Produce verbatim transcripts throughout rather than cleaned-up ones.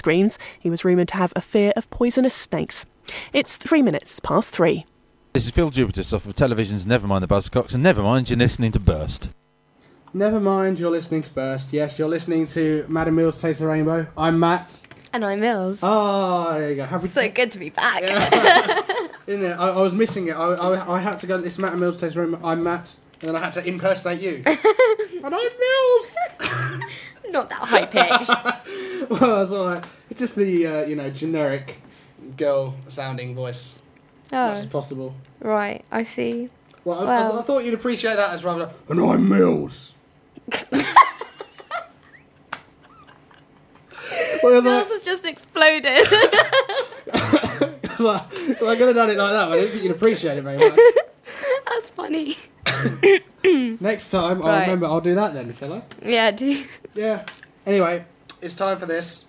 screens. He was rumoured to have a fear of poisonous snakes. It's three minutes past three. This is Phil Jupiter off of television's Nevermind the Buzzcocks, and never mind, you're listening to Burst. Never mind, you're listening to Burst. Yes, you're listening to Madam Mills Taste the Rainbow. I'm Matt. And I'm Mills. Oh, there you go. Happy so good to be back. Yeah. Isn't it? I, I was missing it. I, I, I had to go to this Madam Mills Taste the Rainbow. I'm Matt. And then I had to impersonate you. And I'm Mills! Not that high pitched. Well, I was alright. It's just the, uh, you know, generic girl-sounding voice. Oh. As much as possible. Right, I see. Well, I, well. I, I thought you'd appreciate that as rather, and I'm Mills. well, Mills like, has just exploded. Cause I, cause I could have done it like that, but I didn't think you'd appreciate it very much. That's funny. Next time, I'll Right. remember, I'll do that then, shall I? Yeah, do. Yeah. Anyway, it's time for this.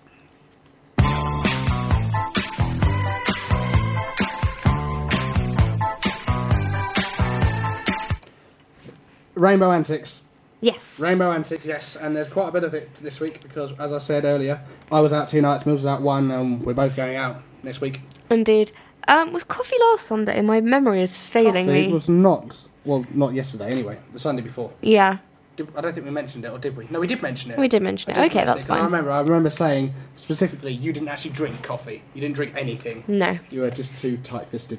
Rainbow Antics. Yes. Rainbow Antics, yes. And there's quite a bit of it this week because, as I said earlier, I was out two nights, Mills was out one, and we're both going out next week. Indeed. Um, was coffee last Sunday? My memory is failing Coffee me. was not, well, not yesterday anyway, the Sunday before. Yeah. Did, I don't think we mentioned it, or did we? No, we did mention it. We did mention I it. did Okay, mention that's it, 'cause fine. I remember, I remember saying specifically you didn't actually drink coffee. You didn't drink anything. No. You were just too tight-fisted.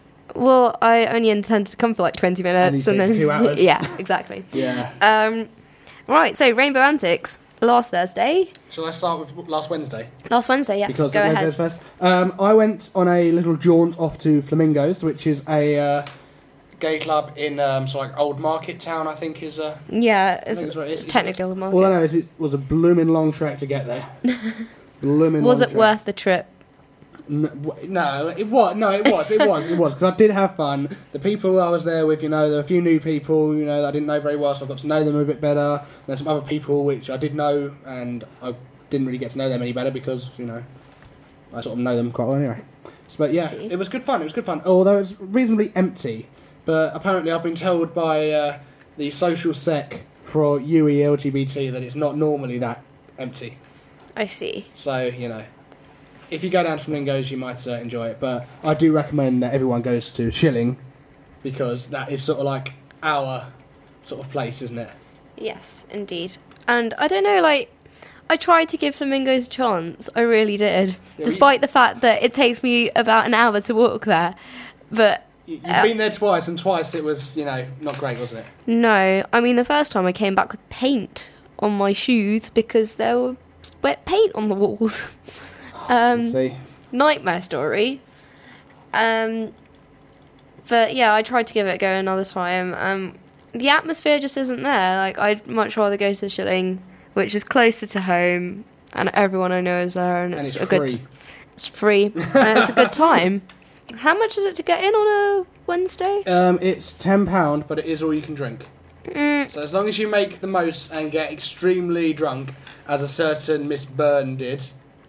Well, I only intended to come for like twenty minutes, And you and then said two hours. Yeah, exactly. Yeah. Um, right. So Rainbow Antics last Thursday, Shall I start with last Wednesday? last Wednesday. Yes, Because go it ahead. goes first. Um, I went on a little jaunt off to Flamingos, which is a uh, gay club in um, so like Old Market Town, I think is a... Yeah, I it's, think it's what it is, it's isn't technically it? the market. All I know is it was a blooming long trek to get there. blooming Was long it trek. worth the trip? No, w- no, it was. No, it was. It was. It was because I did have fun. The people I was there with, you know, there were a few new people, you know, that I didn't know very well, so I got to know them a bit better. There's some other people which I did know, and I didn't really get to know them any better because, you know, I sort of know them quite well anyway. So, but yeah, See. it was good fun. It was good fun. Although it was reasonably empty, but apparently I've been told by uh, the social sec for U E L G B T that it's not normally that empty. I see. So, you know, if you go down to Flamingos, you might uh, enjoy it. But I do recommend that everyone goes to Shilling because that is sort of like our sort of place, isn't it? Yes, indeed. And I don't know, like, I tried to give Flamingos a chance. I really did. Yeah, Despite the fact that it takes me about an hour to walk there. But You, you've Uh, been there twice, and twice it was, you know, not great, wasn't it? no, I mean, the first time I came back with paint on my shoes because there was wet paint on the walls. um, See, nightmare story. Um, but yeah, I tried to give it a go another time. Um, the atmosphere just isn't there. Like, I'd much rather go to Shilling, which is closer to home, and everyone I know is there, and and it's, it's a free. good. It's free, and it's a good time. How much is it to get in on a Wednesday? Um, it's ten pound, but it is all you can drink. Mm, So as long as you make the most and get extremely drunk, as a certain Miss Byrne did,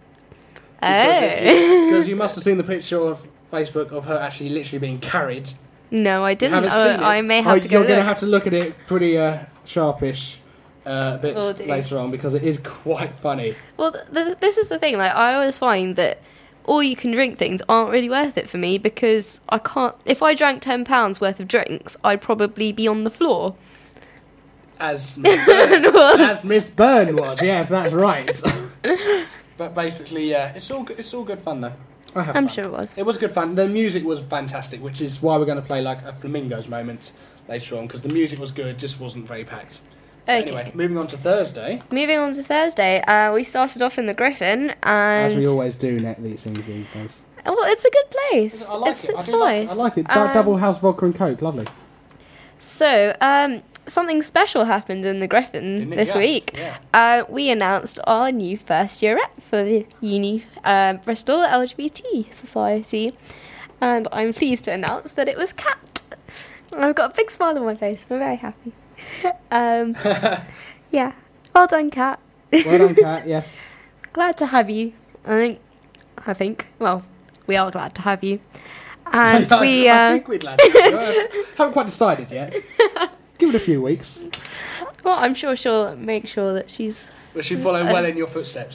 oh. because you must have seen the picture of Facebook of her actually literally being carried. No, I You didn't. haven't Uh, seen it? I may have Oh, to go You're going to look. have to look at it pretty uh, sharpish uh, bits Will do. later on because it is quite funny. Well, th- th- this is the thing. Like, I always find that all you can drink things aren't really worth it for me because I can't. If I drank ten pounds worth of drinks, I'd probably be on the floor. As Miss Byrne, Was. as Miss Byrne was, yes, that's right. But basically, yeah, it's all good, it's all good fun though. I have I'm fun. sure it was. It was good fun. The music was fantastic, which is why we're going to play like a Flamingos moment later on because the music was good, just wasn't very packed. Okay. Anyway, moving on to Thursday. Moving on to Thursday, uh, we started off in the Griffin, and As we always do, net these things these days. well, it's a good place. I like it's it. I it's do like it. nice. I like it. Du- Um, double house vodka and coke, lovely. So, um, something special happened in the Griffin Didn't it this just? week. Yeah. Uh, we announced our new first year rep for the uni uh, Bristol L G B T Society, and I'm pleased to announce that it was Kat. I've got a big smile on my face. I'm very happy. Um, yeah, well done, Kat. Well done, Kat. Yes. Glad to have you. I think. I think. Well, we are glad to have you, and I, we. I Uh, think we'd land. it. Haven't quite decided yet. Give it a few weeks. well, I'm sure she'll make sure that she's. Will she follow Uh, well in your footsteps?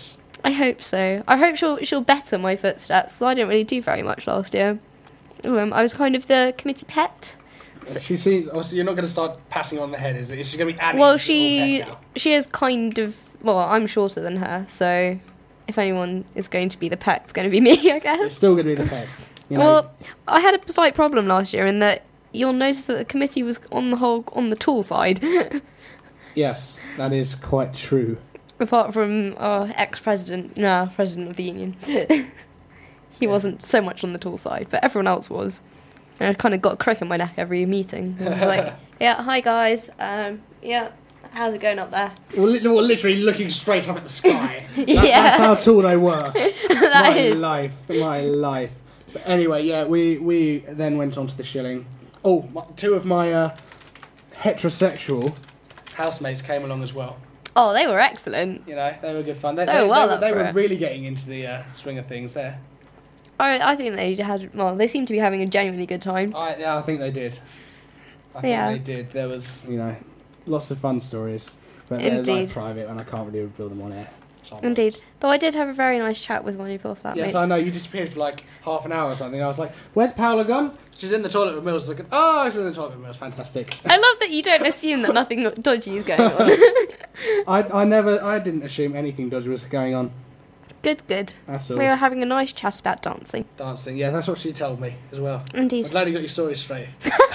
I hope so. I hope she'll she'll better my footsteps. 'Cause I didn't really do very much last year. Um, I was kind of the committee pet. She seems. Obviously, you're not going to start passing on the head, is it? She's going to be adding. Well, to the she head now. she is kind of. Well, I'm shorter than her, so if anyone is going to be the pet, it's going to be me, I It's guess. still going to be the pet. You know? Well, I had a slight problem last year in that you'll notice that the committee was on the whole on the tall side. Yes, that is quite true. Apart from our ex-president, no, president of the union. He Yeah. wasn't so much on the tall side, but everyone else was. And I kind of got a crick in my neck every meeting. I was like, yeah, hi guys, um, yeah, how's it going up there? Well, lit- well, literally looking straight up at the sky. That- Yeah. That's how tall they were. That my is. life, my life. But anyway, yeah, we, we then went on to the shilling. Oh, my, two of my uh, heterosexual housemates came along as well. Oh, they were excellent. You know, they were good fun. They, They they, were well they, up they for were it. really getting into the uh, swing of things there. I, I think they had, well, they seemed to be having a genuinely good time. I, yeah, I think they did. I think Yeah. they did. There was, you know, lots of fun stories. But they're like Indeed. private and I can't really reveal them on air. So I'm- Indeed. Though I did have a very nice chat with one of your flatmates. Yes, I know. You disappeared for like half an hour or something. I was like, "Where's Paola gone?" She's in the toilet with Mills. I was like, "Oh, she's in the toilet with Mills. Fantastic." I love that you don't assume that nothing dodgy is going on. I, I never, I didn't assume anything dodgy was going on. Good, good. That's all. We were having a nice chat about dancing. Dancing. Yeah, that's what she told me as well. I'm Indeed. glad you got your story straight.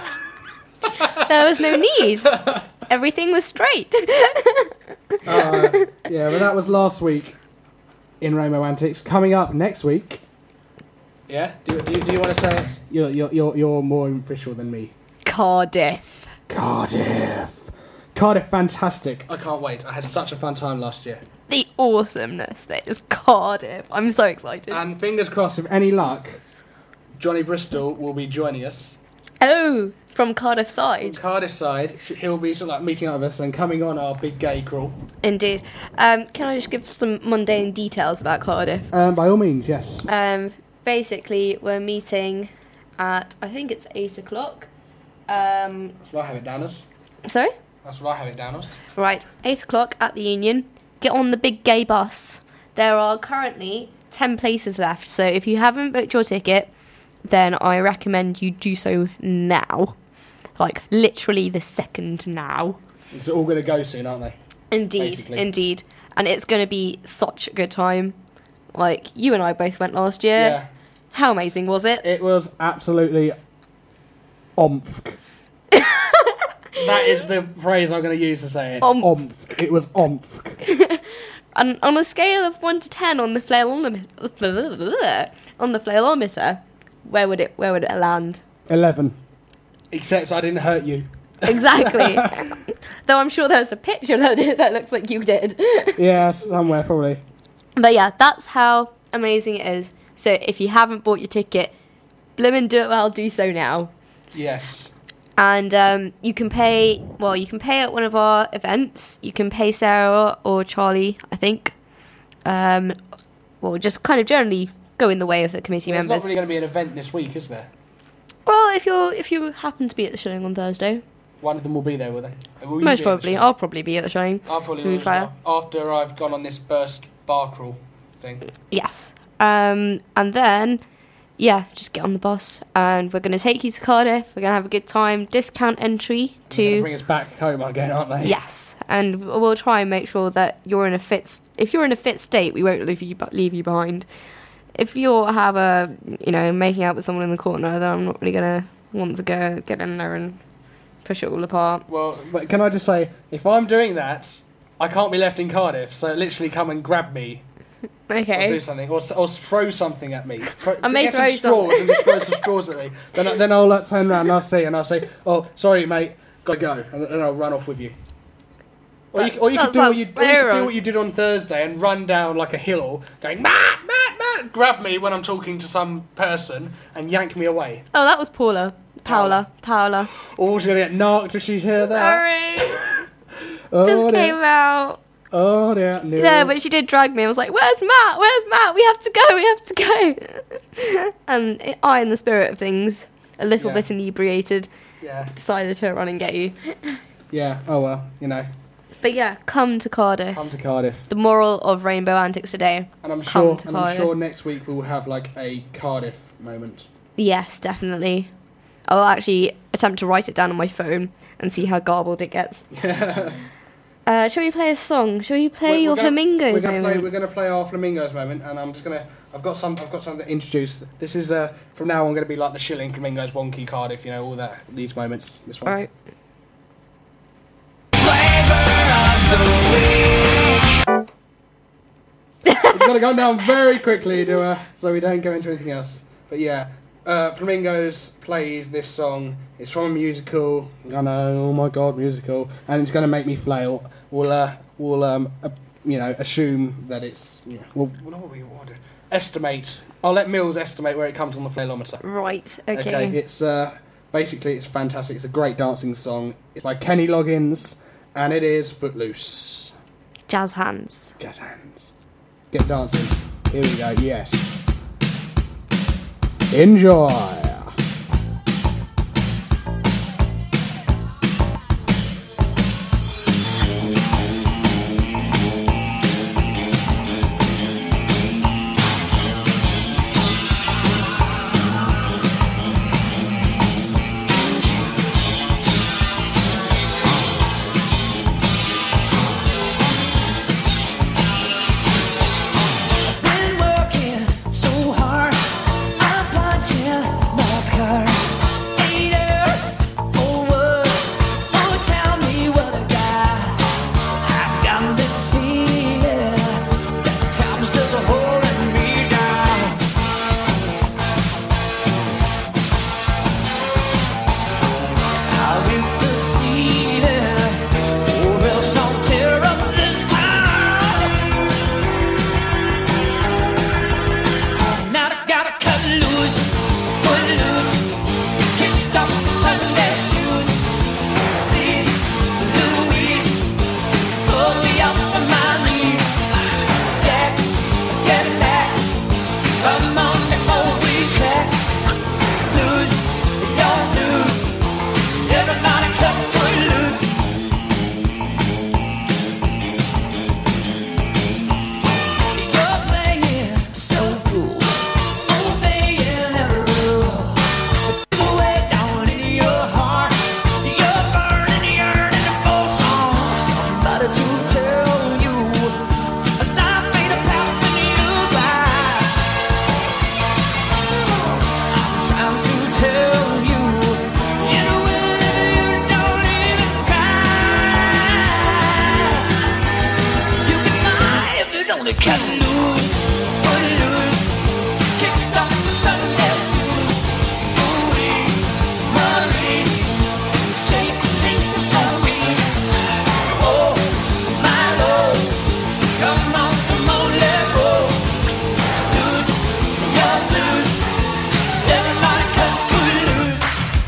There was no need. Everything was straight. uh, yeah, but that was last week in Rainbow Antics. Coming up next week. Yeah. Do you, do you, do you want to say it? You're, you're, you're, you're more official than me. Cardiff. Cardiff. Cardiff, fantastic. I can't wait. I had such a fun time last year. The awesomeness that is Cardiff. I'm so excited. And fingers crossed, with any luck, Johnny Bristol will be joining us. Oh, from Cardiff From side. Cardiff side, he'll be sort of like meeting up with us and coming on our big gay crawl. Indeed. Um, can I just give some mundane details about Cardiff? Um, by all means, yes. Um, basically, we're meeting at, I think it's eight o'clock. Um, That's what I have it down as. sorry? That's what I have it down as. Right, eight o'clock at the Union. Get on the big gay bus. There are currently ten places left, so if you haven't booked your ticket, then I recommend you do so now. Like, literally the second now. It's all going to go soon, aren't they? Indeed, Basically. indeed. And it's going to be such a good time. Like, you and I both went last year. Yeah. How amazing was it? It was absolutely omfk. That is the phrase I'm going to use to say it. Omf. Omfk. It was omfk. And on a scale of one to ten on the flailometer, on the flailometer, where would it where would it land? Eleven. Except I didn't hurt you. Exactly. Though I'm sure there's a picture that, that looks like you did. Yeah, somewhere probably. But yeah, that's how amazing it is. So if you haven't bought your ticket, bloomin' do it well, do so now. Yes. And um, you can pay, well, you can pay at one of our events. You can pay Sarah or Charlie, I think. Um, well, just kind of generally go in the way of the committee There's members. not really going to be an event this week, is there? Well, if you're if you happen to be at the showing on Thursday, One of them will be there, will they? Will you most be at the probably, show? I'll probably be at the showing. I'll probably Who will as fire? well, after I've gone on this burst bar crawl thing. Yes. Um, and then, yeah, just get on the bus, and we're going to take you to Cardiff. We're going to have a good time. Discount entry They're gonna to bring us back home again, aren't they? yes, and we'll try and make sure that you're in a fit. St- if you're in a fit state, we won't leave you bu- leave you behind. If you have a, you know, making out with someone in the corner, then I'm not really going to want to go get in there and push it all apart. Well, but can I just say, if I'm doing that, I can't be left in Cardiff. So literally come and grab me, or do Okay. something, or, s- or throw something at me. Throw, I may get some throw straws and just throw some straws at me. Then, I- then I'll uh, turn around and I'll see and I'll say, "Oh, sorry, mate, gotta go," and then I'll run off with you. Or you, That- or you that could do what you, sounds or you could so do what you did on Thursday and run down like a hill, going Matt, Matt, Matt, grab me when I'm talking to some person and yank me away. Oh, that was Paula. Paola. Paola. Oh, she's gonna get knocked if she hears that. Sorry. Oh, Just dear. came out. Oh dear. No. Yeah, but she did drag me. I was like, "Where's Matt? Where's Matt? We have to go. We have to go." And I, in the spirit of things, a little Yeah. bit inebriated, Yeah. decided to run and get you. Yeah. Oh well. You know. But yeah, come to Cardiff. Come to Cardiff. The moral of Rainbow Antics today. And I'm Come sure, to and I'm Cardiff. sure next week we will have like a Cardiff moment. Yes, definitely. I'll actually attempt to write it down on my phone and see how garbled it gets. uh, shall we play a song? Shall we play We're- your we're gonna- flamingos We're gonna moment? play. We're gonna play our flamingos moment, and I'm just gonna. I've got some. I've got something to introduce. This is uh from now on going to be like the Shilling, Flamingos, Wonky, Cardiff. You know all that. These moments. This one. Alright. It's got to go down very quickly, do uh, so we don't go into anything else. But yeah, uh, Flamingos plays this song. It's from a musical. I know, oh my god, musical, and it's going to make me flail. We'll, uh, we'll, um, uh, you know, assume that it's. You know, we'll, what do we want to estimate? I'll let Mills estimate where it comes on the flailometer. Right, okay. Okay, it's uh, basically it's fantastic. It's a great dancing song. It's by Kenny Loggins, and it is Footloose. Jazz hands. Jazz hands. Get dancing. Here we go. Yes. Enjoy. Been working so hard, I'm punching my car. Ain't there for what? Oh, tell me what I got. I got this feeling that time's still holding me down. I'll hit the ceiling, or else I'll tear up this town. Now I gotta cut loose, put loose, kick off the Sunday shoes. Please, Louise, pull me up from my knees. Jack, get back, come on before we crack. Lose, your lose, everybody cut foot loose. You're playing so cool, obeying every rule. But you way down in your heart, you're burning, yearning for some somebody to tell you life ain't a passing you by. I'm trying to tell you, you will if you don't even try. You can fly if you don't cut loose, put loose, kick off the Sunday shoes. Ooh-wee, Marie, shake, shake it for me. Oh, my Lord, come on, come on, let's go. Loose, you're loose, everybody cut foot loose.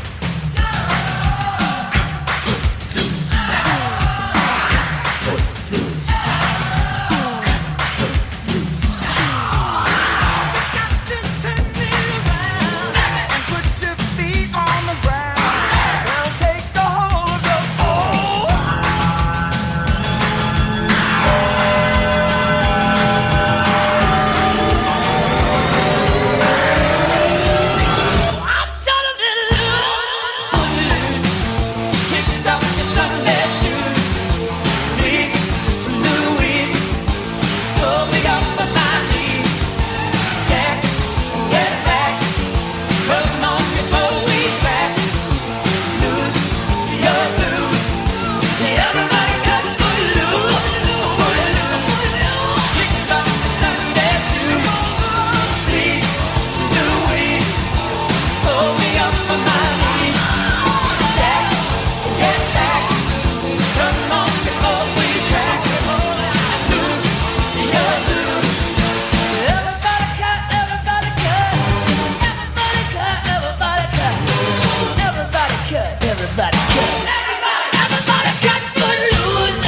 Everybody cut, everybody, everybody cut foot loose.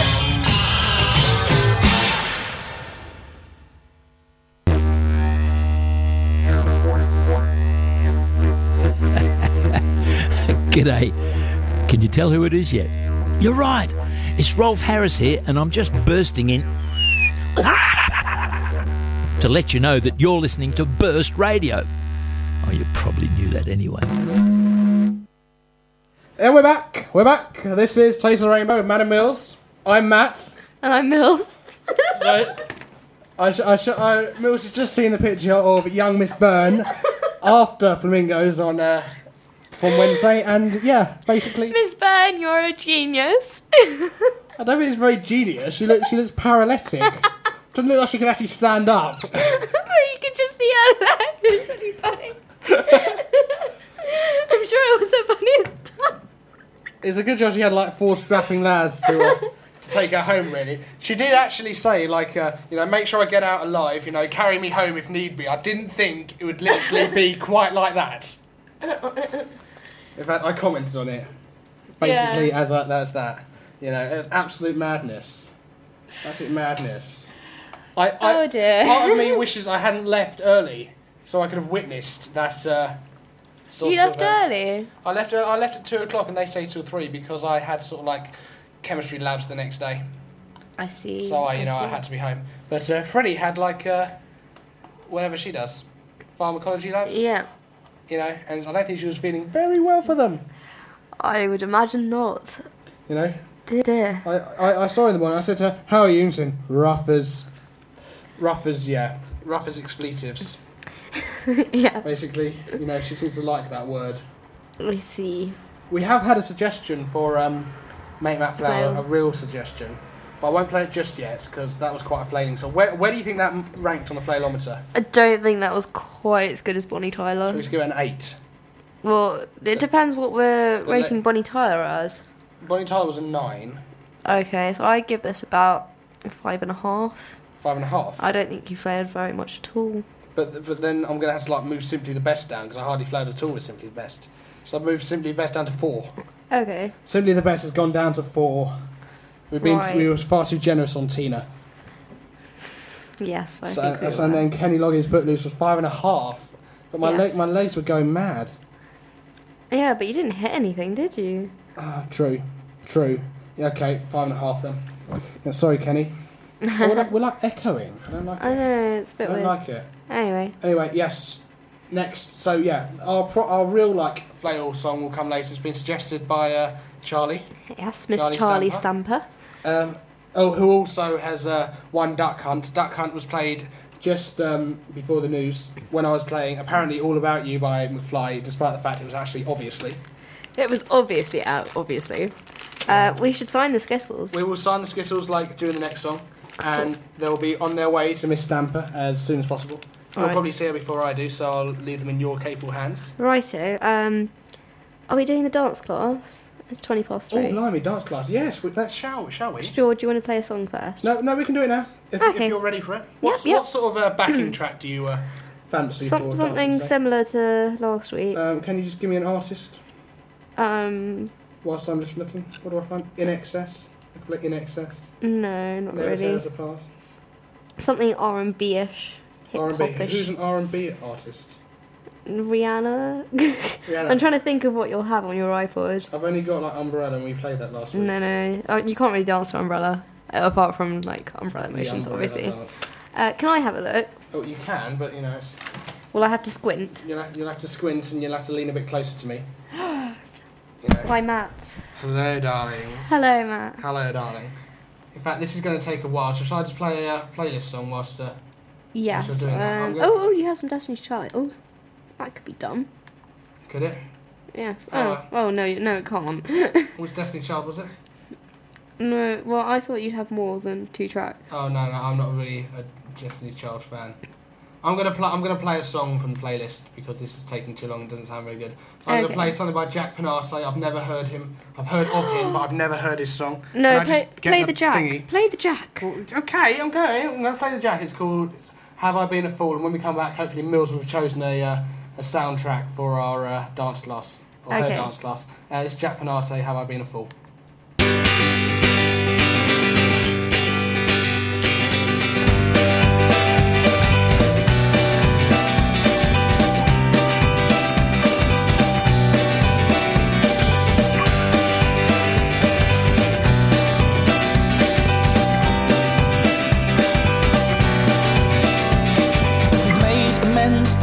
G'day. Can you tell who it is yet? You're right. It's Rolf Harris here, and I'm just bursting in to let you know that you're listening to Burst Radio. Oh, you probably knew that anyway. And we're back. We're back. This is Taste of the Rainbow with Matt and Mills. I'm Matt. And I'm Mills. So, I, sh- I, sh- I Mills has just seen the picture of young Miss Byrne after Flamingos on uh, from Wednesday, and yeah, basically, Miss Byrne, you're a genius. I don't think it's very genius. She looks, she looks paralytic. Doesn't look like she can actually stand up. Or you could just yell that. It's really funny. I'm sure it was so funny at the time. It's a good job she had like four strapping lads to, uh, to take her home, really. She did actually say, like, uh, you know, make sure I get out alive, you know, carry me home if need be. I didn't think it would literally be quite like that. In fact, I commented on it. Basically, Yeah. as like, that's that. You know, it's absolute madness. Absolute madness. I, I, Oh, dear. Part of me wishes I hadn't left early, so I could have witnessed that. Uh, sort You of, left uh, early. I left. I left at two o'clock, and they say till three because I had sort of like chemistry labs the next day. I see. So I, you know, I see. had to be home. But uh, Freddie had like uh, whatever she does, pharmacology labs. Yeah, You know, and I don't think she was feeling very well for them. I would imagine not. You know, Dear, dear. I, I, I saw her in the morning. I said to her, "How are you?" And she said, "Rough as, rough as yeah, rough as expletives." Yeah, Basically, you know, she seems to like that word. I see. We have had a suggestion for um, Mate Matt Flower, Flail. a real suggestion, but I won't play it just yet because that was quite a flailing. So where where do you think that m- ranked on the flailometer? I don't think that was quite as good as Bonnie So Tyler. we should give it an eight. Well, it depends what we're The rating le- Bonnie Tyler as. Bonnie Tyler was a nine, Okay, so I give this about a five and a half. five and a half. I don't think you flared very much at all. But but then I'm gonna have to like move Simply the Best down because I hardly flailed at all with Simply the Best. So I've moved Simply the Best down to four. Okay. Simply the Best has gone down to four. We've been Right. we were far too generous on Tina. Yes, I So, think we so were. then Kenny Loggins Footloose was five and a half. But my Yes. leg, my legs were going mad. Yeah, but you didn't hit anything, did you? Ah, true, true. Yeah, okay, five and a half then. Yeah, sorry, Kenny. Oh, we're, like, we're like echoing. I don't like I it. know, it's a I bit don't weird. like it. Anyway, Anyway, yes. Next, so yeah, our pro- our real like flail song will come later. It's been suggested by uh, Charlie. yes, Miss Charlie Charlie, Stamper. Stamper. Um, oh, who also has uh, won Duck Hunt. Duck Hunt was played just um, before the news when I was playing Apparently All About You by McFly, despite the fact it was actually obviously. It was obviously out, obviously. Uh, we should sign the Skittles. We will sign the Skittles like during the next song, and they'll be on their way to Miss Stamper as soon as possible. You'll Alright. probably see her before I do, so I'll leave them in your capable hands. Righto. Um, are we doing the dance class? It's twenty past Oh, three. blimey, dance class. Yes, we, let's shall, shall we? Sure, do you want to play a song first? No, no, we can do it now. If, Okay. if you're ready for it. What's, yep. What sort of uh, backing track do you uh, fancy Some, for something dancing, say? similar to last week. Um, can you just give me an artist Um, whilst I'm just looking? What do I find? In Excess. Click In Excess. no, not Never really. Tell Us Apart. Something R and B-ish, hip R and B. hopish. Who's an R and B artist? Rihanna. Rihanna. I'm trying to think of what you'll have on your iPod. I've only got like Umbrella, and we played that last week. No, no, oh, you can't really dance to Umbrella, uh, apart from like Umbrella The motions, Umbrella obviously. dance. Uh, can I have a look? Oh, you can, but you know, it's, Will I have to squint? you'll, have, you'll have to squint and you'll have to lean a bit closer to me. You know. Hi, Matt. Hello, darling. Hello, Matt. Hello, darling. In fact, this is going to take a while, so shall I just play a uh, playlist song whilst... Uh, Yes. Whilst you're doing that, I'm Um, gonna- oh, oh, you have some Destiny's Child. Oh, that could be done. could it? Yes. Oh, Oh, uh, oh no, no, it can't. Which Destiny's Child was it? No, well, I thought you'd have more than two tracks. Oh, no, no, I'm not really a Destiny's Child fan. I'm gonna play. I'm gonna play a song from the playlist because this is taking too long. and doesn't sound very good. I'm Okay. gonna play something by Jack Panarse. I've never heard him. I've heard of him, but I've never heard his song. Can No, I play, just get play the, jack. thingy? Play the jack. Well, okay, I'm going. I'm gonna play the Jack. It's called "Have I Been a Fool?" And when we come back, hopefully Mills will have chosen a uh, a soundtrack for our uh, dance class or her Okay. dance class. Uh, it's Jack Panarse. "Have I Been a Fool?"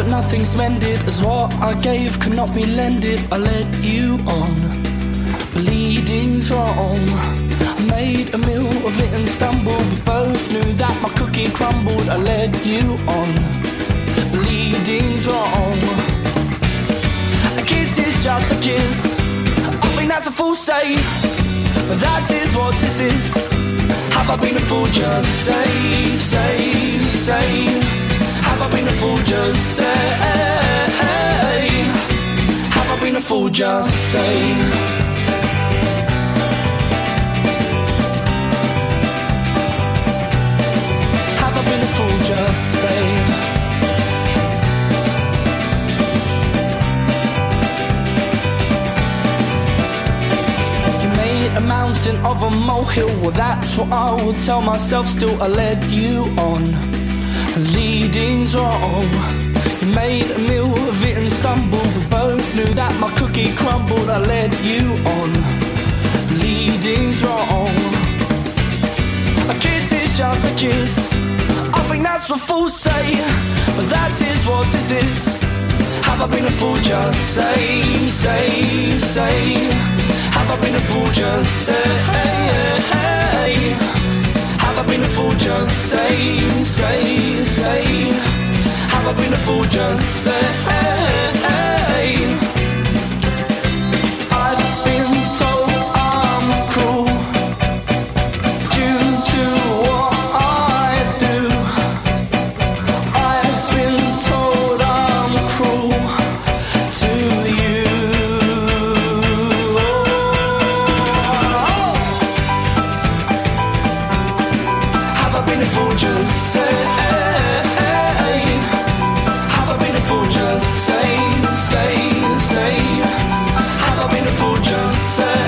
nothing's mended, as what I gave could not be lended. I led you on, bleeding's wrong. I made a meal of it and stumbled. We both knew that my cookie crumbled. I led you on, bleeding's wrong. A kiss is just a kiss, I think that's a fool say, but that is what this is. Have I been a fool? Just say, say, say. Have I been a fool? Just say. Have I been a fool? Just say. Have I been a fool? Just say. A mountain of a molehill, well that's what I will tell myself still. I led you on, leading's wrong. You made a meal of it and stumbled. We both knew that my cookie crumbled. I led you on, leading's wrong. A kiss is just a kiss, I think that's what fools say, but that is what this is. Have I been a fool? Just say, say, say. Have I been a fool? Just say. Have I been a fool? Just say, say, say. Have I been a fool? Just say. I've been told I'm cruel due to what I do. I've been told I'm cruel to you. Just say, have I been a fool? Just say, say, say. Have I been a fool? Just say,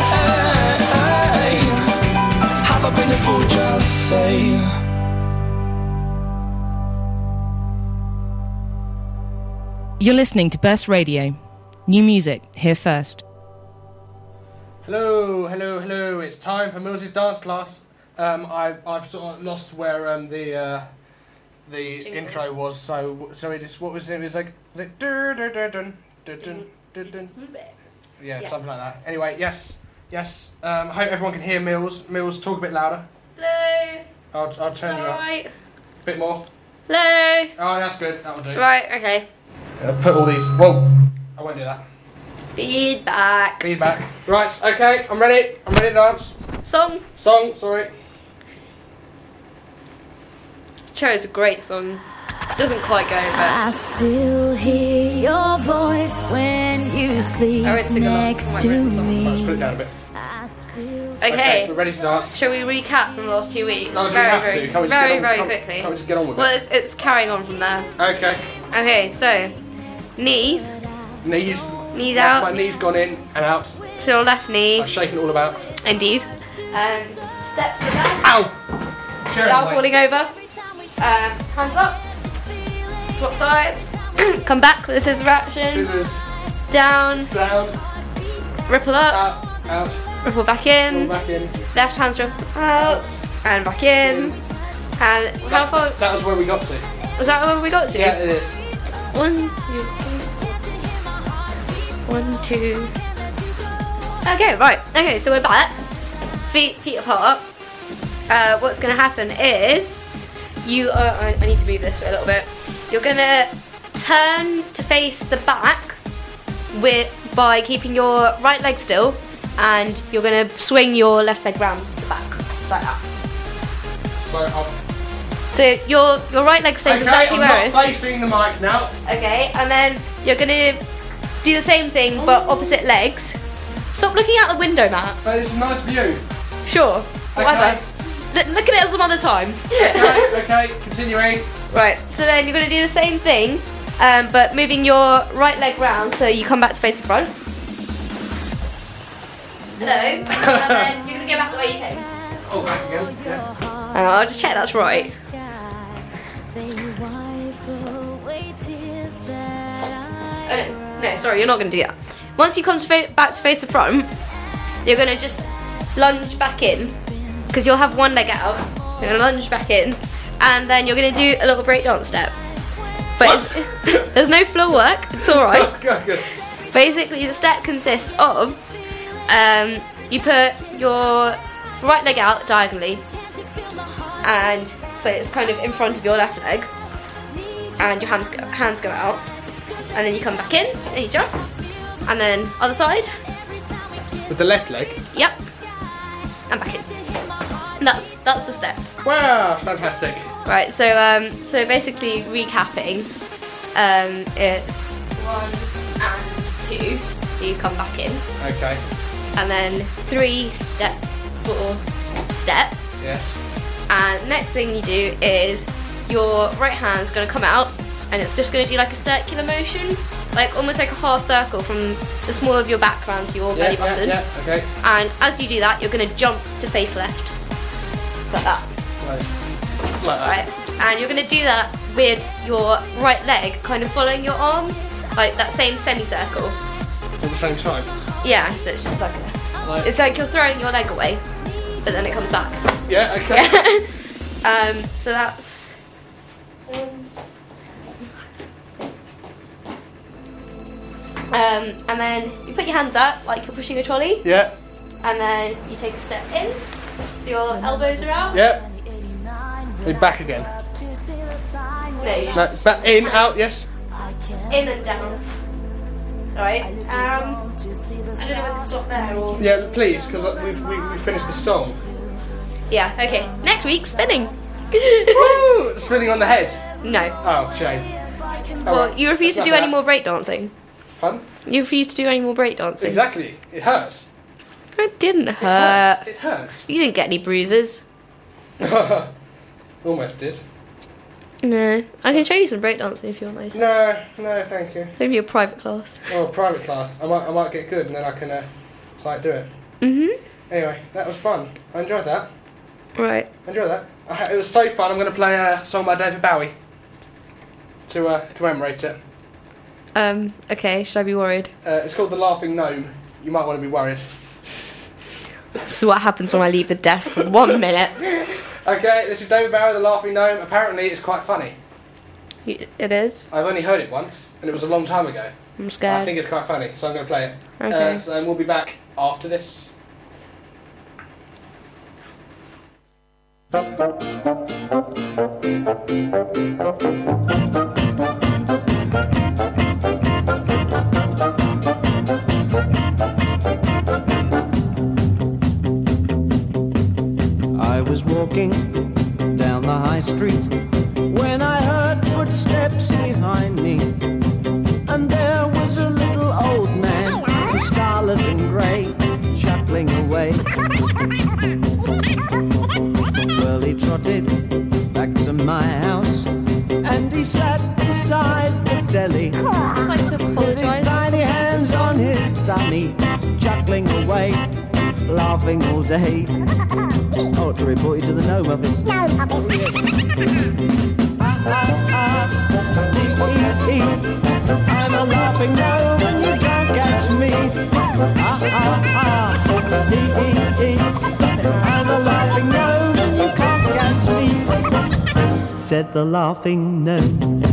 have I been a fool? Just say. You're listening to Burst Radio. New music, here first. Hello, hello, hello. It's time for Mills's dance class. Um, I, I've sort of lost where um, the uh, the Jingle. intro was, so so it just what was it? It was like was it dun, dun, dun, dun, dun, dun, dun, dun. Yeah, Yeah. something like that. Anyway, yes, yes. Um, I hope everyone can hear Mills. Mills, talk a bit louder. Hello. I'll I'll turn you up Alright. a bit more. Hello. Oh, that's good. That'll do. Right, okay. Uh, put all these. Whoa, I won't do that. Feedback. Feedback. Right. Okay, I'm ready. I'm ready to dance. Song. Song. Sorry. Cherry's a great song. Doesn't quite go, but I still hear your voice when you sleep I won't sing along. next I to won't sing Let's put me. it down a bit. I still okay. We're ready to dance. Shall we recap from the last two weeks? No, do we very, have very, to? Can't we just very, get on, very can't, quickly. Can't we just get on with Well, it? it's, it's carrying on from there. Okay. Okay, so knees, Knees. knees My, out my knee's gone in and out. to your left knee, I'm shaking all about. indeed, and steps to the down, Ow! Cherry, down wait. falling over, um, hands up, swap sides, come back with a scissor action, Scissors. down, Down. ripple up, Out. Out. ripple back Pull in, back in. left hand's ripple out, and back in, and how That, far, that was where we got to. was that where we got to? Yeah, it is. One, two, three. One, two. Okay, right. Okay, so we're back. Feet, feet apart. Uh, what's going to happen is you. Uh, I, I need to move this a little bit. You're going to turn to face the back with by keeping your right leg still, and you're going to swing your left leg round the back like that. So I'm. So your your right leg stays Okay, exactly I'm where it is. not facing the mic now. Okay, and then you're gonna do the same thing but opposite legs. Stop looking out the window, Matt. But it's a nice view. Sure, whatever. L- look at it some other time. Okay, okay, continuing. Right, so then you're gonna do the same thing, um, but moving your right leg round so you come back to face the front. Hello, and then you're gonna go back the way you came. Oh, back again. Yeah. And I'll just check that's right. Oh, no, no, sorry, you're not going to do that. Once you come to fa- back to face the front, you're going to just lunge back in, because you'll have one leg out. You're going to lunge back in, and then you're going to do a little break dance step. but it's, there's no floor work. It's all right. Good, good. Basically, the step consists of um, you put your right leg out diagonally, and so it's kind of in front of your left leg, and your hands go, hands go out, and then you come back in and you jump, and then other side. With the left leg. Yep. And back in. And that's that's the step. Wow, fantastic. Right. So um, so basically recapping, um, it's one and two. So you come back in. Okay. And then three, step, four, step. Yes. And next thing you do is your right hand's going to come out, and it's just going to do like a circular motion, like almost like a half circle from the small of your back round to your Yeah, belly button. yeah, yeah, okay. And as you do that, you're going to jump to face left, like that. Right. Like that. Right. And you're going to do that with your right leg kind of following your arm, like that same semicircle. At the same time. Yeah, so it's just like a, Like- it's like you're throwing your leg away, but then it comes back. Yeah, okay. um, so that's. Um, um, and then you put your hands up like you're pushing a trolley, Yeah, and then you take a step in, so your elbows are out. yeah. Be back again. No, you No, back in, out, yes. in and down. Alright, um, I don't know if I can stop there or. Yeah, please, because we've we, we finished the song. Yeah, okay. Next week, spinning. Woo! Spinning on the head. No. Oh, shame. Well, Alright, you refuse to that's do not any bad. more breakdancing. Fun? You refuse to do any more breakdancing. Exactly. It hurts. It didn't It hurt. hurts. It hurts. You didn't get any bruises. Almost did. No. I can show you some breakdancing if you want later. No, no, thank you. Maybe a private class. Oh, private class. I might, I might get good, and then I can, uh, just, like, do it. Mhm. Anyway, that was fun. I enjoyed that. Right. I enjoyed that. I, ha- it was so fun. I'm going to play a song by David Bowie to uh, commemorate it. Um, okay, should I be worried? Uh, it's called The Laughing Gnome. You might want to be worried. This is what happens when I leave the desk for one minute. Okay, this is David Bowie, The Laughing Gnome. Apparently, it's quite funny. You- It is? I've only heard it once, and it was a long time ago. I'm I scared. think it's quite funny, so I'm going to play it. Okay. Uh, so we'll be back after this. I was walking down the high street when I heard footsteps behind me, and there was a little old man, scarlet and grey, chuckling away. Well, he trotted back to my house, and he sat beside the telly, I'd just like to with his apologise. tiny hands on his tummy, chuckling away, laughing all day. Oh, to report you to the gnome office. Gnome office. ah, ah, ah, e, e, e. I'm a laughing gnome and you can't catch me. Ah, ah, ah, e, e, e. I'm a laughing gnome and you can't catch me. Said the laughing gnome.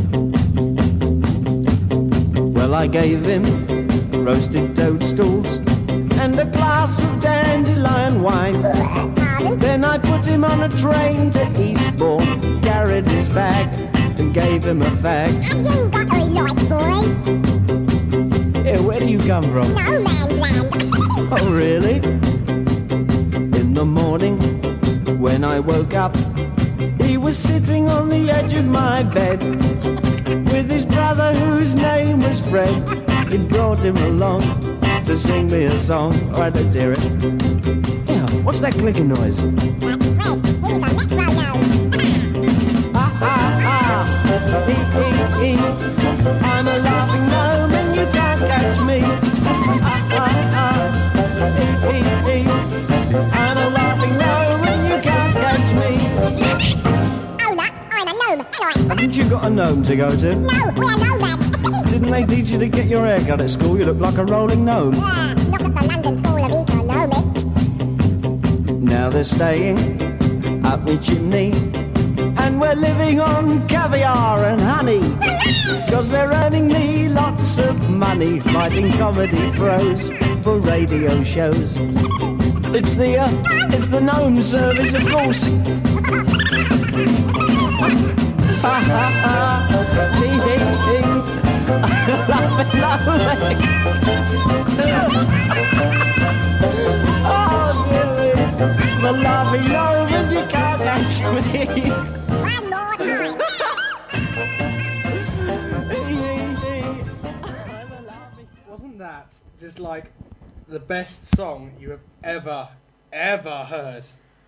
Well, I gave him roasted toadstools and a glass of dandelion wine. Then I put him on a train to Eastbourne, carried his bag and gave him a fag. Have you got a light, boy? Hey, where do you come from? No man's land. Oh, really? In the morning, when I woke up, he was sitting on the edge of my bed with his brother whose name was Fred. He brought him along to sing me a song. All right, let's hear it. Yeah, what's that clicking noise? That's Fred. He's a metronome. Ah, ah, ah, e, e, e. I'm a laughing gnome and you can't catch me. Ah, ah, ah, e, e, e. I'm a laughing gnome and you can't catch me. Owner, I'm a gnome. Anyway. Haven't you got a gnome to go to? No, we're nomads. Didn't they teach you to get your hair cut at school? You look like a rolling gnome. Yeah, not at the London School of Economics. Now they're staying up the chimney, and we're living on caviar and honey. Cause they're earning me lots of money fighting comedy pros for radio shows. It's the, uh, it's the gnome service, of course. Ha ha ha, hee hee hee. Laughing lovely. Oh, dearie, the laughing gnome and you can't catch me. One more time. Wasn't that just like the best song you have ever, ever heard?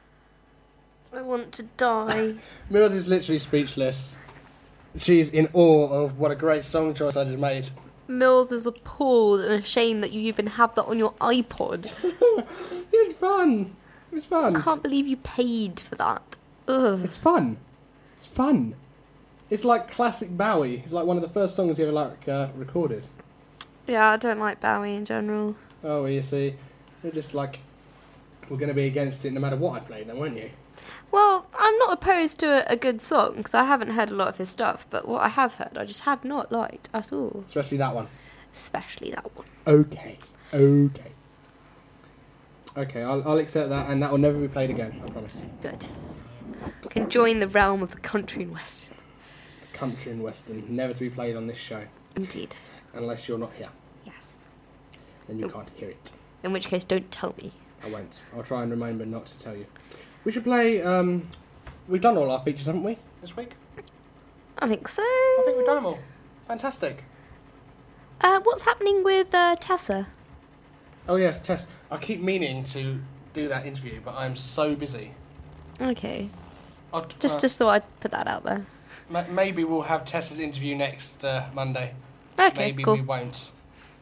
I want to die. Mills is literally speechless. She's in awe of what a great song choice I just made. Mills is appalled and ashamed that you even have that on your iPod. It's fun. It's fun. I can't believe you paid for that. Ugh. It's fun. It's fun. It's like classic Bowie. It's like one of the first songs he ever like uh, recorded. Yeah, I don't like Bowie in general. Oh, well, you see, you're just like, we're going to be against it no matter what I play then, weren't you? Well, I'm not opposed to a, a good song, because I haven't heard a lot of his stuff, but what I have heard, I just have not liked at all. Especially that one. Especially that one. Okay. Okay. Okay, I'll, I'll accept that, and that will never be played again, I promise. Good. Can join the realm of the country and western. Country and western, never to be played on this show. Indeed. Unless you're not here. Yes. Then you can't hear it. In which case, don't tell me. I won't. I'll try and remember not to tell you. We should play, um... We've done all our features, haven't we, this week? I think so. I think we've done them all. Fantastic. Uh, what's happening with uh, Tessa? Oh yes, Tess. I keep meaning to do that interview, but I'm so busy. Okay. I'll, Just, uh, just thought I'd put that out there. ma- Maybe we'll have Tessa's interview next uh, Monday. Okay, Maybe cool. we won't.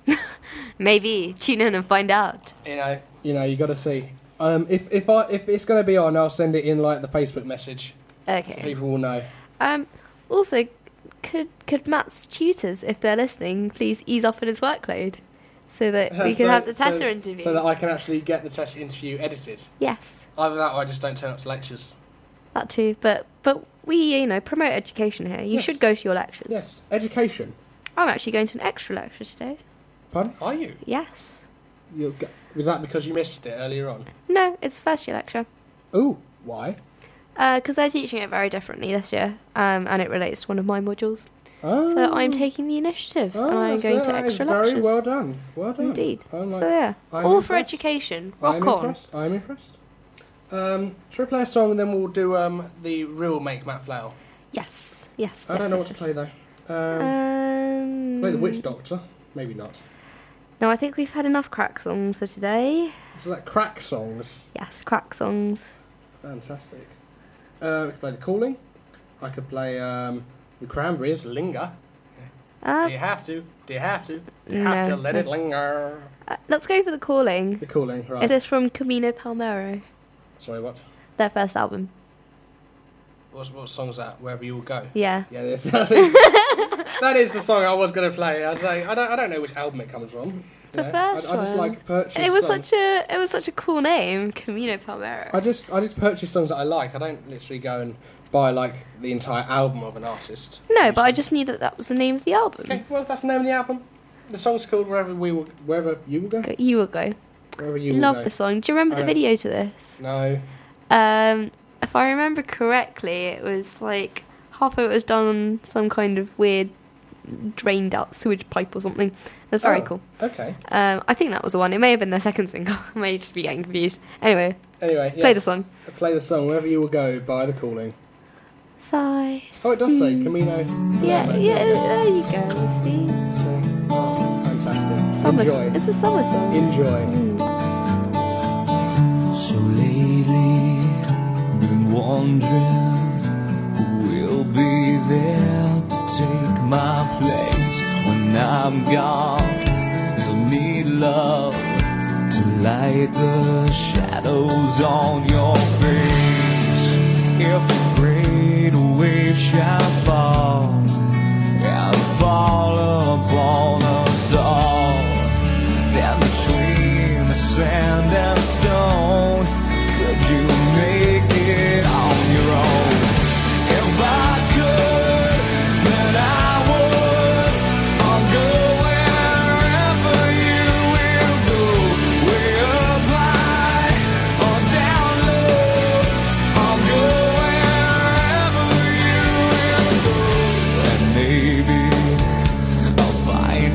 Maybe. Tune in and find out. You know, you know, you got to see. Um, if if I if it's going to be on, I'll send it in like the Facebook message, so Okay. people will know. Um. Also, could could Matt's tutors, if they're listening, please ease off in his workload, so that we can So- have the so- Tessa interview. so that I can actually get the Tessa interview edited. Yes, Either that, or I just don't turn up to lectures. that too. But but we you know promote education here. You Yes. should go to your lectures. Yes, education. I'm actually going to an extra lecture today. Pardon? Are you? Yes. You'll go- Was that because you missed it earlier on? No, it's a first year lecture. Ooh, why? Because they're teaching it very differently this year, um, and it relates to one of my modules. Oh. So I'm taking the initiative, Oh, and I'm so going to that is extra very lectures. well done. Well done. Indeed. I'm like- so yeah, I'm all for impressed. education. I'm Rock on. impressed. I'm impressed. Um, shall we play a song and then we'll do um, the real Make Matt Flower? Yes, yes. I don't yes, know yes, what to yes. play though. Um, Um, play the Witch Doctor. Maybe not. No, I think we've had enough crack songs for today. So that crack songs. Yes, crack songs. Fantastic. Uh, we could play the Calling. I could play um, the Cranberries, Linger. Uh, Do you have to? Do you have to? Do you have no, to let no. it linger? uh, let's go for The Calling. The Calling, right. Is this from Camino Palmero, Sorry, what? their first album? What, what song's that? Wherever You Will Go. Yeah. Yeah, this, that, is, that is the song I was going to play. I was like, I don't, I don't know which album it comes from. The you know? first I, I just one. like purchase It was songs. such a it was such a cool name, Camino Palmero. I just, I just purchase songs that I like. I don't literally go and buy like the entire album of an artist. No, but I just knew that that was the name of the album. Okay, well that's the name of the album. The song's called Wherever We Will, Wherever You Will Go. Go- You will go. Wherever You Will Love Go. the song. Do you remember I the don't- video to this? No. Um, if I remember correctly, it was like half of it was done on some kind of weird drained out sewage pipe or something. It was very Oh, cool. Okay. Um, I think that was the one. It may have been their second single. I may just be getting confused. Anyway, Anyway, play yes. the song. Play the song Wherever You Will Go by The Calling. Sigh. Oh, it does say Camino. Yeah, Palmero. yeah, there you go. See? See? Oh, fantastic. Summer. Enjoy. It's a summer song. Enjoy. Mm. So lately, been wondering who will be there to take my place when I'm gone. You'll need love to light the shadows on your face. If the great wave shall fall and fall upon us all, then between the sand and stone, could you make it on your own? If I could, then I would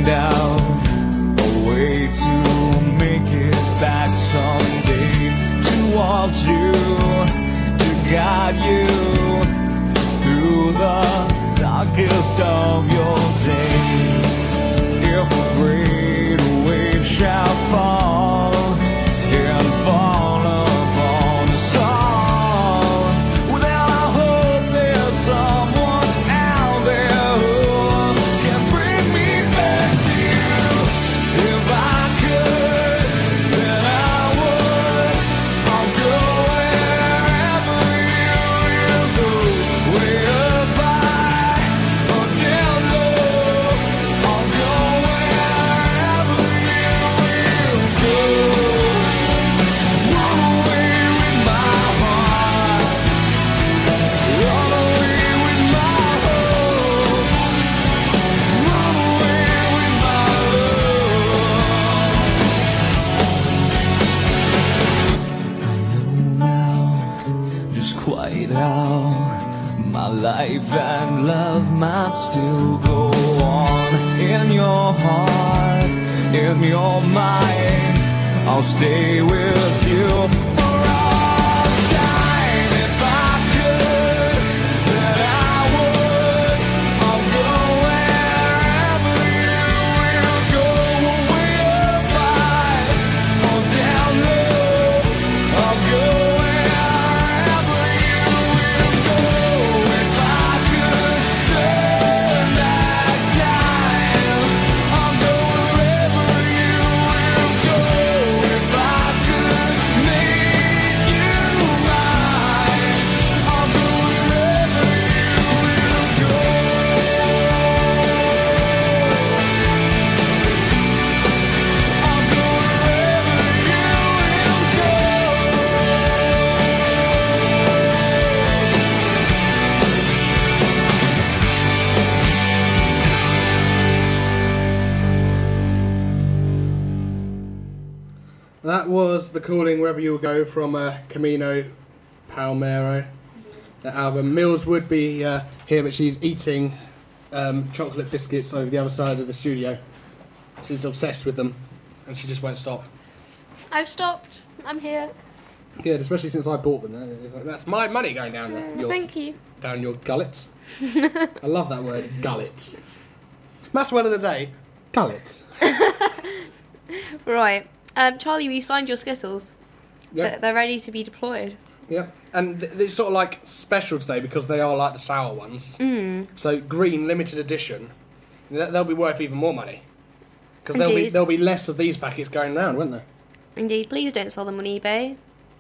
find out a way to make it back someday, to walk you, to guide you through the darkest of your days. If a great wave shall fall and fall upon us all, then I hope there's someone out there who can bring me back to you. If I could, then I would. I'll go wherever you, you go, way up high or down low. I'll go wherever you, you go. Run away with my heart, run away with my hope, run away with my love. I know now just quite how my life and love might still go on. In your heart, in your mind, I'll stay with you for all time. If I could, then I would. I'll go wherever you will go, way up high or down low. I'll go wherever you will go. If I could turn back time, I'll go wherever you will go. If I could make you mine, I'll go wherever you will go. I'll go wherever you That was The Calling Wherever You Will Go from uh, Camino Palmero. The album. Mills would be uh, here, but she's eating um, chocolate biscuits over the other side of the studio. She's obsessed with them, and she just won't stop. I've stopped. I'm here. Good, especially since I bought them. It's like, that's my money going down there. Your, Thank you. down your gullets. I love that word, gullets. That's word of the day, gullets. Right. Um, Charlie, we signed your Skittles. Yeah. They're, they're ready to be deployed. Yeah, and th- it's sort of like special today because they are like the sour ones. Mm. So green limited edition, th- they'll be worth even more money because there'll be Indeed. there'll be less of these packets going around, won't there? Indeed. Please don't sell them on eBay.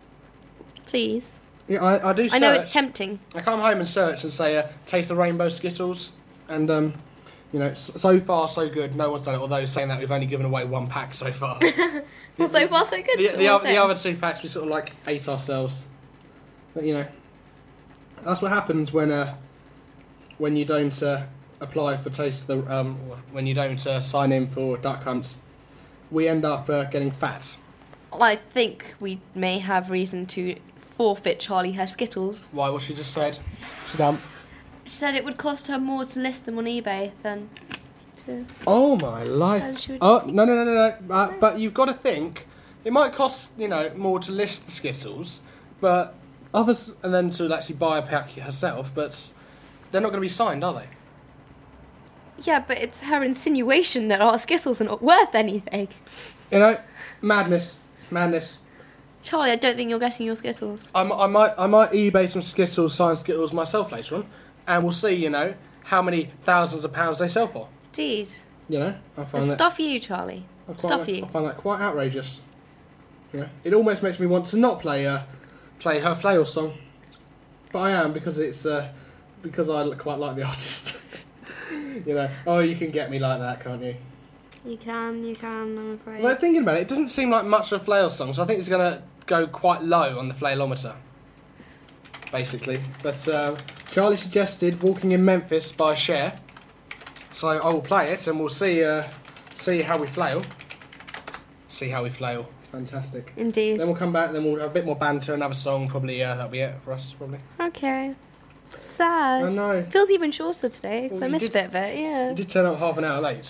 Please. Yeah, I, I do. Search. I know it's tempting. I come home and search and say, uh, "Taste the rainbow Skittles," and um, you know, s- so far so good. No one's done it. Although saying that, we've only given away one pack so far. Well, so far so good. The, so the, all other, the other two packs we sort of like ate ourselves. But you know, that's what happens when uh, when you don't uh, apply for taste the um, when you don't uh, sign in for duck hunts. We end up uh, getting fat. I think we may have reason to forfeit Charlie her Skittles. Why? What she just said. She done. She said it would cost her more to list them on eBay than to... Oh my life! And she would- Oh no no no no no! Uh, but you've got to think. It might cost you know more to list the Skittles, but others and then to actually buy a pack herself. But they're not going to be signed, are they? Yeah, but it's her insinuation that our Skittles are not worth anything. You know, madness, madness. Charlie, I don't think you're getting your Skittles. I, m- I might I might eBay some Skittles, signed Skittles myself later on, and we'll see. You know how many thousands of pounds they sell for. Indeed. You know, I find that. Stuff you, Charlie. I find Stuff that, you. I find that quite outrageous. Yeah, it almost makes me want to not play uh, play her flail song, but I am because it's uh, because I l- quite like the artist. You know, oh, you can get me like that, can't you? You can, you can, I'm afraid. Well, thinking about it, it doesn't seem like much of a flail song, so I think it's going to go quite low on the flailometer, basically. But uh, Charlie suggested "Walking in Memphis" by Cher, so I will play it and we'll see uh, see how we flail. See how we flail. Fantastic. Indeed. Then we'll come back. Then we'll have a bit more banter. Another song, probably. Uh, that'll be it for us, probably. Okay. Sad. I know. Feels even shorter today, because Well, I you missed did- a bit of it, yeah. You did turn up half an hour late.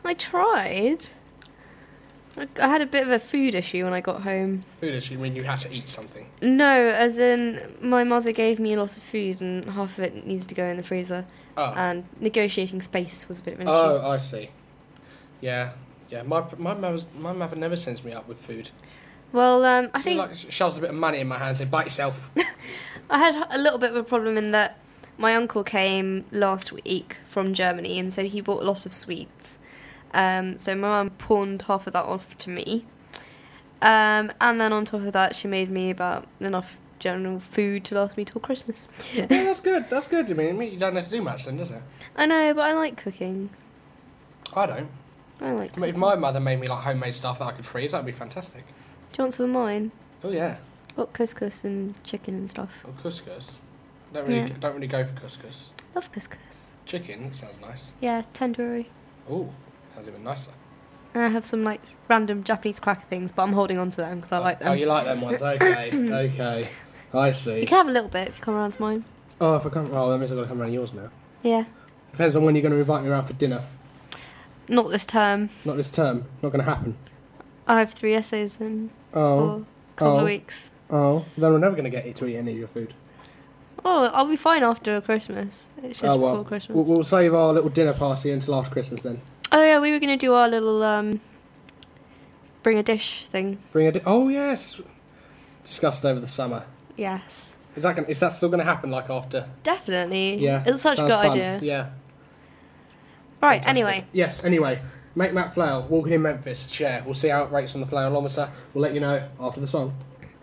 I tried. I, I had a bit of a food issue when I got home. Food issue? You mean you had to eat something? No, as in my mother gave me a lot of food and half of it needed to go in the freezer. Oh. And negotiating space was a bit of an issue. Oh, I see. Yeah, yeah. My my mother's, my mother never sends me up with food. Well, um, I She think like shoves a bit of money in my hand and says, "Bite yourself." I had a little bit of a problem in that my uncle came last week from Germany, and so he bought lots of sweets. Um, so my mum pawned half of that off to me. Um, and then on top of that, she made me about enough general food to last me till Christmas. Yeah, that's good. That's good. I mean, you don't have to do much then, does it? I know, but I like cooking. I don't. I like I mean, if my mother made me like homemade stuff that I could freeze, that'd be fantastic. Do you want some of mine? Oh yeah. Got couscous and chicken and stuff. Oh, couscous. Don't really, Yeah. don't really go for couscous. Love couscous. Chicken sounds nice. Yeah, tandoori. Oh, sounds even nicer. And I have some like random Japanese cracker things, but I'm holding on to them because I like them. Oh, you like them ones? Okay, okay. I see. You can have a little bit if you come around to mine. Oh, if I can't, oh, that means I've got to come around yours now. Yeah. Depends on when you're going to invite me around for dinner. Not this term. Not this term. Not going to happen. I have three essays in Oh. for a couple oh. of weeks. Oh, then we're never going to get to eat any of your food. Oh, I'll be fine after Christmas. It's just oh, well, before Christmas. We'll, we'll save our little dinner party until after Christmas then. Oh yeah, we were going to do our little um, bring a dish thing. Bring a di- Oh, yes. Discussed over the summer. Yes. Is that, gonna, is that still going to happen, like, after? Definitely. Yeah. It's such a sounds good fun. idea. Yeah. Right, Fantastic. anyway. Yes, anyway. Make Matt Flail, Walking in Memphis, share. We'll see how it rates on the Flailometer. We'll let you know after the song.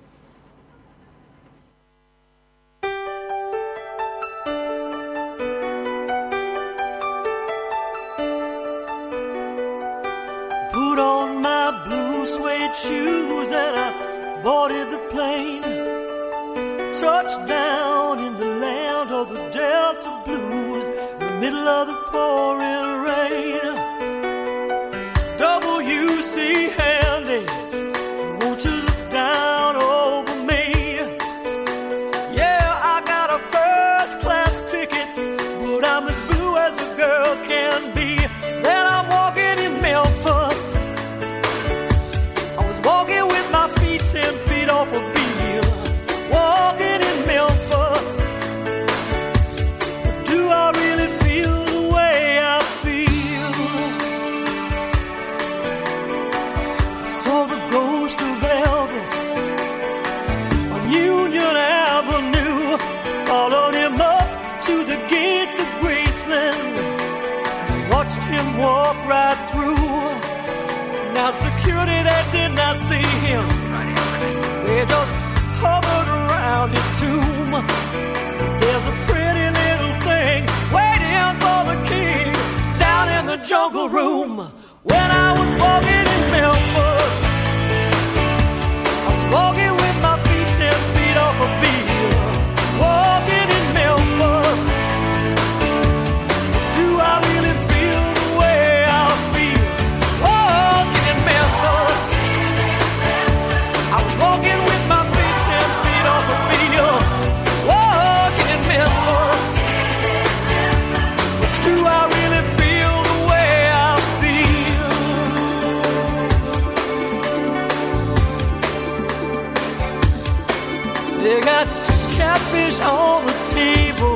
Put on my blue suede shoes and I boarded the plane. Touched down in the land of the Delta Blues, in the middle of the pouring rain. W C Handy, won't you look down over me? Yeah, I got a first class ticket, but I'm as blue as a girl can be. Then I'm walking in Memphis. I was walking with my feet ten feet off a beam. Walking in Memphis. But do I really feel the way I feel? Saw the ghost of Elvis on Union Avenue. Followed him up to the gates of Graceland. Watched him walk right through. Now security, they did not see him. They just hovered around his tomb. There's a pretty little thing waiting for the king down in the jungle room. When I was walking in Memphis, I was walking with my feet ten feet off a beam. Walking in Memphis. Do I really feel the way I feel? Walking in Memphis. I was walking with my feet ten feet off a beam. Walking in Memphis. Do I really feel the way I feel? They got catfish on the table.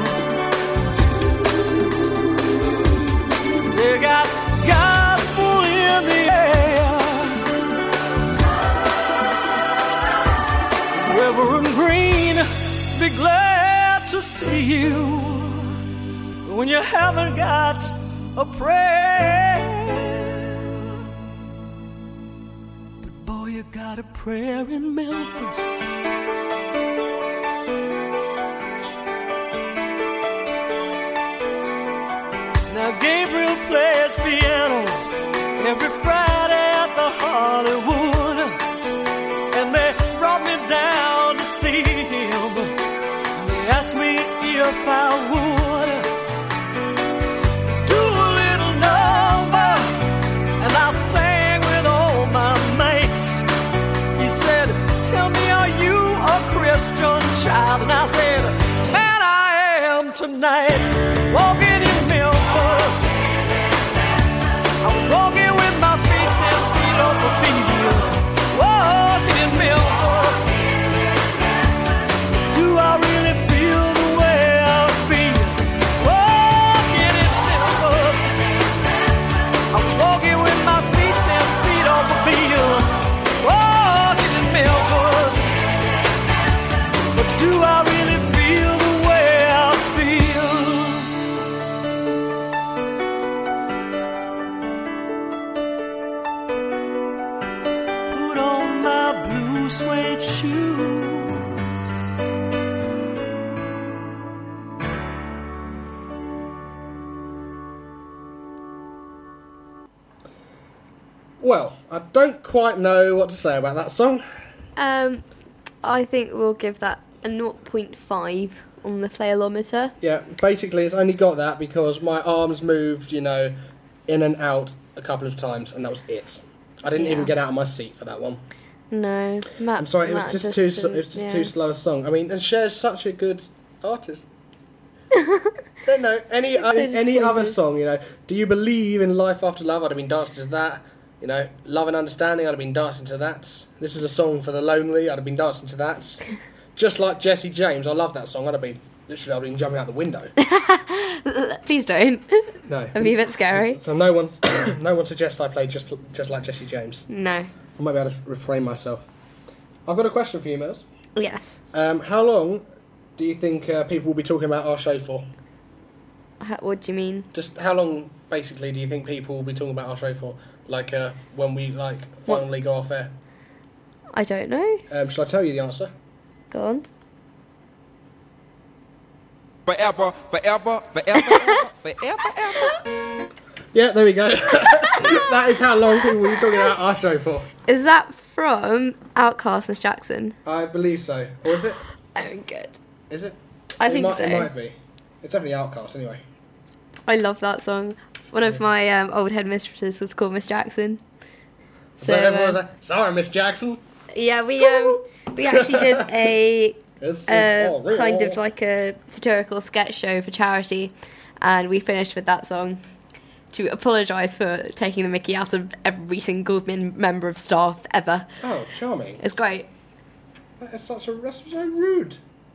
They got gospel in the air. Reverend Green, be glad to see you when you haven't got a prayer. But boy, you got a prayer in Memphis. Now Gabriel plays piano every Friday at the Hollywood, and they brought me down to see him. They asked me if I would do a little number, and I sang with all my mates. He said, "Tell me, are you a Christian?" Well, I don't quite know what to say about that song. Um, I think we'll give that a zero point five on the flailometer. Yeah, basically it's only got that because my arms moved, you know, in and out a couple of times, and that was it. I didn't Yeah. even get out of my seat for that one. No, Matt. I'm sorry, it was Matt just too. It didn't- was just yeah. too slow a song. I mean, and Cher's such a good artist. Don't know any So any other disappointed. song. You know, Do You Believe in Life After Love? I'd have been dancing to that. You know, Love and Understanding. I'd have been dancing to that. This is a song for the lonely. I'd have been dancing to that. Just like Jesse James, I love that song. I'd have been literally, I'd have been jumping out the window. Please don't. No, That'd be a bit scary. So no one, no one suggests I play just just like Jesse James. No. I might be able to refrain myself. I've got a question for you, Mills. Yes. Um, how long do you think uh, people will be talking about our show for? Ha- What do you mean? Just how long, basically, do you think people will be talking about our show for? Like uh, when we like finally go off air? I don't know. Um, shall I tell you the answer? Go on. Forever, forever, forever, forever, ever. Yeah, there we go. That is how long people will be talking about our show for. Is that from Outcast, Miss Jackson? I believe so. Or is it? Oh, good. Is it? I it think might, so. It might be. It's definitely Outcast, anyway. I love that song. One of my um, old headmistresses was called Miss Jackson. So, everyone was uh, like, "Sorry, Miss Jackson." Yeah, we um we actually did a This is uh, all real. kind of like a satirical sketch show for charity, and we finished with that song to apologise for taking the mickey out of every single min- member of staff ever. Oh, charming. It's great. That is such a that's so rude.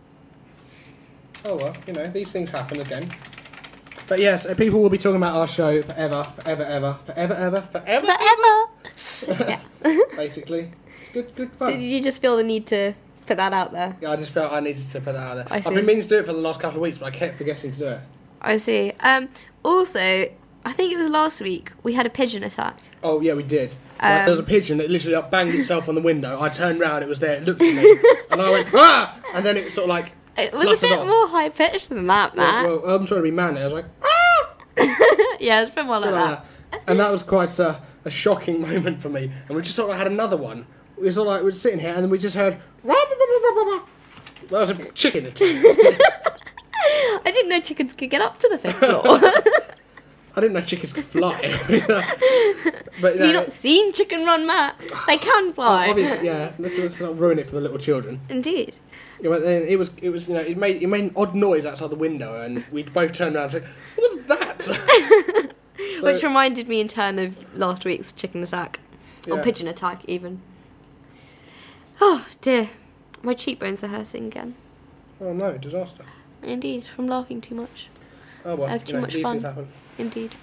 Oh well, you know, these things happen again. But yes, uh, people will be talking about our show forever, forever, ever, forever, ever, forever, Forever. Yeah. basically. It's good, good fun. Did you just feel the need to put that out there? Yeah, I just felt I needed to put that out there. I I've see. been meaning to do it for the last couple of weeks, but I kept forgetting to do it. I see. Um. Also, I think it was last week we had a pigeon attack. Oh yeah, we did. Um, Like, there was a pigeon that literally like, banged itself on the window. I turned round, it was there, it looked at me, and I went ah, and then it sort of like. It was a fluttered bit off. more high pitched than that, Yeah, Matt. well, I'm trying to be manly. I was like, Yeah, it's been more like like that. that. And that was quite a, a shocking moment for me. And we just sort of had another one. We sort of like we were sitting here, and then we just heard. That was a chicken attack. I didn't know chickens could get up to the fifth floor. I didn't know chickens could fly. But you Have you know, not seen Chicken Run, Matt? They can fly. obviously, yeah. Let's, let's not ruin it for the little children. Indeed. Yeah, but then it was, it was, you know, it made it made an odd noise outside the window, and we both turned around and said, "What was that?" So- Which reminded me in turn of last week's chicken attack. Or Yeah. pigeon attack, even. Oh, dear. My cheekbones are hurting again. Oh no, disaster. Indeed, from laughing too much. Oh well, I have you too know, much these fun. things happen. Indeed.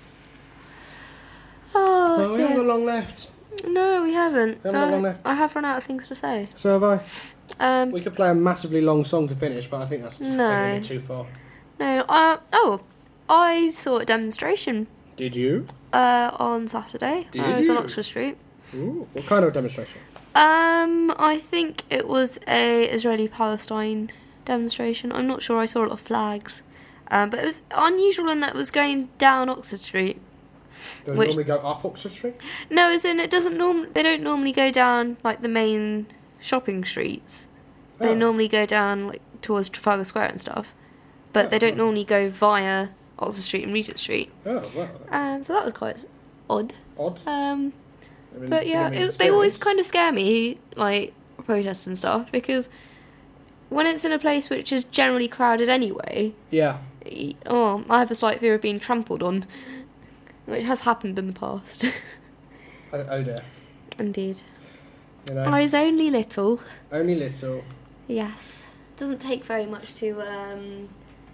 Oh, Oh, we dear. haven't got long left. No, we haven't. We haven't got Uh, long left. I have run out of things to say. So have I. Um, We could play a massively long song to finish, but I think that's just No. taking it too far. no, uh, oh, I saw a demonstration Did you? uh, on Saturday. Did I was on you? Oxford Street. Ooh, what kind of demonstration? Um, I think it was a Israeli-Palestine demonstration. I'm not sure. I saw a lot of flags, um, but it was unusual in that it was going down Oxford Street. Does Which- it normally go up Oxford Street? No, as in it doesn't norm. They don't normally go down like the main shopping streets. They Oh. normally go down like towards Trafalgar Square and stuff, but they don't normally go via Oxford Street and Regent Street. Oh, well. Um, so that was quite odd. Odd. Um, I mean, but yeah, I mean, it, they always experience. kind of scare me, like protests and stuff, because when it's in a place which is generally crowded anyway, Yeah. y- oh, I have a slight fear of being trampled on, which has happened in the past. Oh, oh dear. Indeed. You know, I was only little. only little. Yes. Doesn't take very much to, um...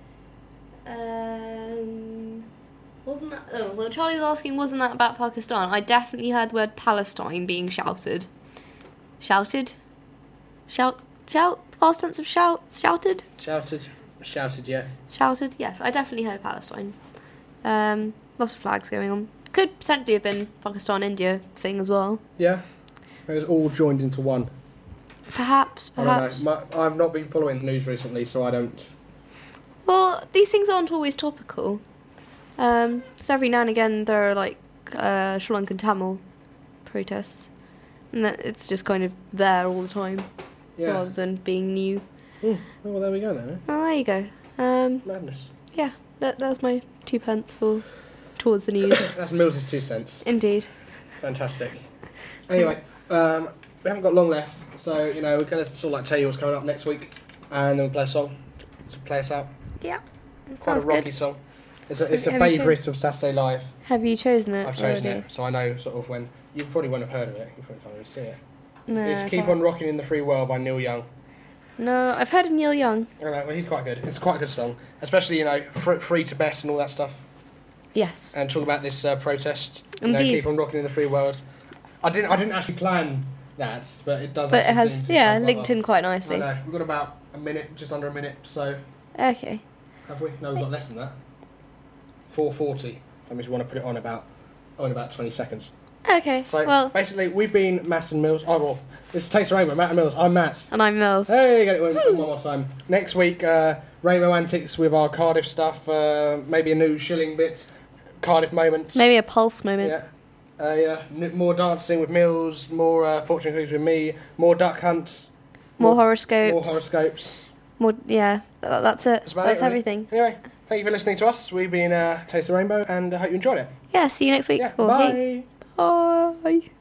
Um... Wasn't that... Oh, well, Charlie's asking, wasn't that about Pakistan? I definitely heard the word Palestine being shouted. Shouted? Shout... Shout? Past tense of shout? Shouted? Shouted. Shouted, yeah. Shouted? Yes, I definitely heard Palestine. Um, lots of flags going on. Could potentially have been Pakistan-India thing as well. Yeah. It was all joined into one. Perhaps, I perhaps. don't know. My, I've not been following the news recently, so I don't. Well, these things aren't always topical. Um, so every now and again there are like uh, Sri Lankan Tamil protests, and that it's just kind of there all the time, Yeah. rather than being new. Mm. Oh, well, there we go then. Eh? Oh, there you go. Um, Madness. Yeah, that that's my two pence for towards the news. That's Mills' two cents. Indeed. Fantastic. Anyway, um, we haven't got long left, so you know we're going to sort of like tell you what's coming up next week, and then we'll play a song to play us out. Yeah, Quite sounds a rocky good. song. It's a, it's a Have you favourite of Saturday Live. Have you chosen it? I've chosen already? it, so I know sort of when you probably won't have heard of it. You probably can't even see it. No, it's I "Keep can't. On Rocking in the Free World" by Neil Young. No, I've heard of Neil Young. I know, well, he's quite good. It's quite a good song, especially you know fr- free to bet and all that stuff. Yes. And talk about this uh, protest. You know, Indeed. keep on rocking in the free world. I didn't. I didn't actually plan that, but it does. But it actually seem has, to yeah, come linked up. in quite nicely. I know. We've got about a minute, just under a minute. So Okay. have we? No, we've got less than that. four forty. That means we want to put it on about oh, in about twenty seconds. Okay. So well, basically, we've been Matt and Mills. Oh well, this is Taste of Rainbow. Matt and Mills. I'm Matt. and I'm Mills. Hey, get it one, one more time. Next week, uh, Rainbow Antics with our Cardiff stuff. Uh, maybe a new shilling bit. Cardiff moments. Maybe a pulse moment. Yeah. Uh, yeah. N- more dancing with Mills. More uh, fortune cookies with me. More duck hunts. More horoscopes. More horoscopes. More, yeah. That, that's it. That's about that's it, really. everything. Anyway, thank you for listening to us. We've been uh, Taste the Rainbow, and I hope you enjoyed it. Yeah. See you next week. Yeah, Or bye. hey- Bye.